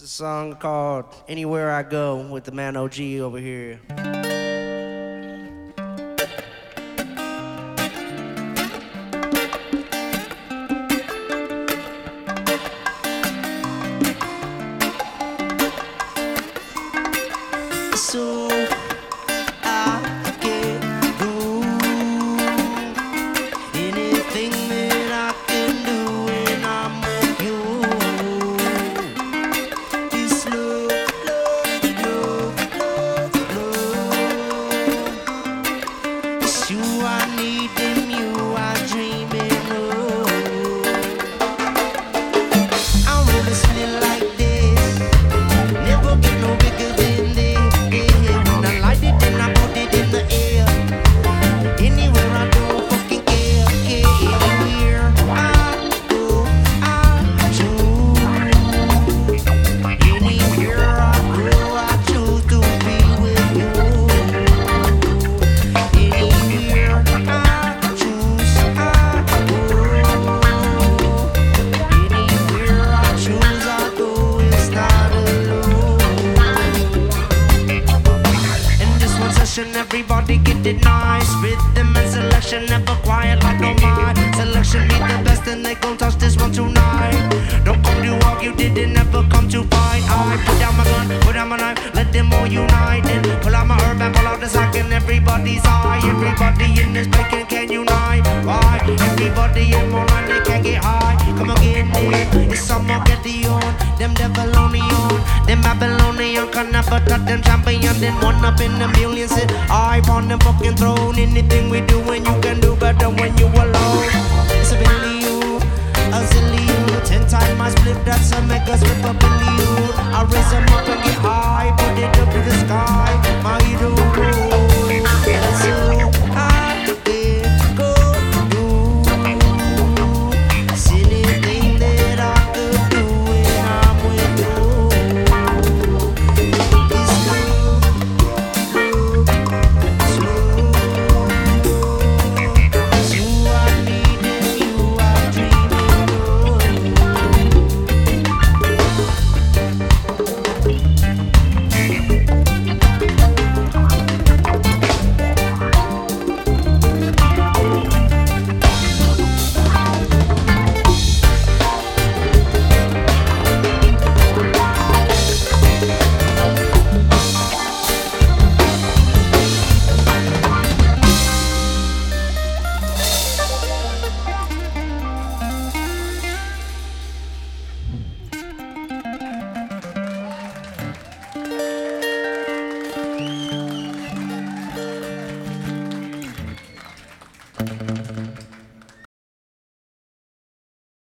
song called Anywhere I Go with the man OG over here. So I can do anything that I can do when I'm with you. This love, love, love, love, love. It's you I need and you I dreaming of. I'm really feeling like this. Never get no bigger than this. When I light it, then I put it in the air. Anywhere I go, fucking care. Anywhere I go, I choose. Anywhere I go, I choose to be with you. Anywhere I choose, I go. Anywhere I choose, I go. It's not alone. In this one session, everybody get it nice. Rhythm and selection, never quiet like no mind. Selection be the best, and they gon' touch this one tonight. Don't come to argue, didn't never come to fight. I put down my gun, put down my knife, let them all unite. Then pull out my herb and pull out the sack, and everybody's high. Everybody in this bacon can unite. Why? Everybody in my line, they can't get high. Come again, it's some Armageddon. Them Babylonian, them Babylonian can never touch them champion. Then one up in the million sit high on the fucking throne. Anything we do, and you can do better when you alone. It's a billion, a zillion. 10 times my split, that's a mega split a billion. I raise them up and get high, put it up to the sky. My hero, that's so I can go do. It's anything that I could do when I'm with you. It's love, love, it's you I need and you I dreaming of.